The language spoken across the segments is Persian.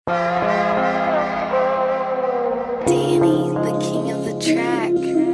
Danny, the king of the track.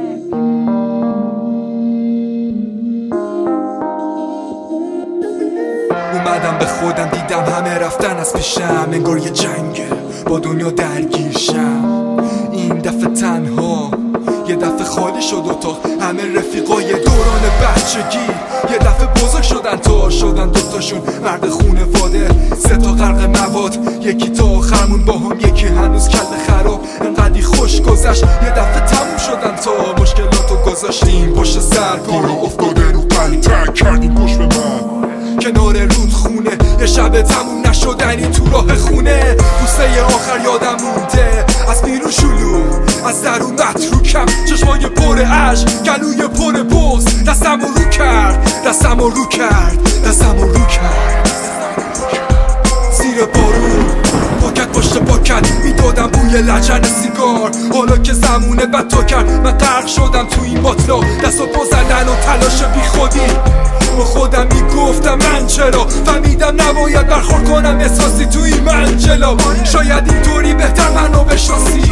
اومدم به خودم دیدم همه رفتن از پیشم، انگار یه جنگه با دنیا درگیرشم. این دفعه تنها یه دفعه خالی شد اتاق، همه رفیقای دوران بچگی یه دفعه بزرگ شدن، تا شدن دوتاشون مرد خونواده، سه تا غرق مواد، یکی تا آخرمون با هم، یکی هنوز کل خراب. انقدی خوش گذشت یه دفعه تموم شدن تا مشکلاتو گذاشتیم پشت سر، کارا افتاده رو قلب تک کردیم پشت به من کنار رودخونه، یه شب تموم نشدنی تو راه خونه. بوسه آخر یادم مونده از بیرون شلوغ، از درون متروکم، چشمای پر عشق، گلوی پر بغض، دستمو رو کرد زیر بارون پاکت پشت پاکت میدادم بوی لجن سیگار. حالا که زمونه بد تو کرد من غرق شدم تو این باطلا، دست و پا زدن و تلاش بی خودی. با خودم میگفتم من چرا فهمیدم نباید برخورد کنم احساسی تو این منجلا. شاید اینطوری بهتر منو بشناسی،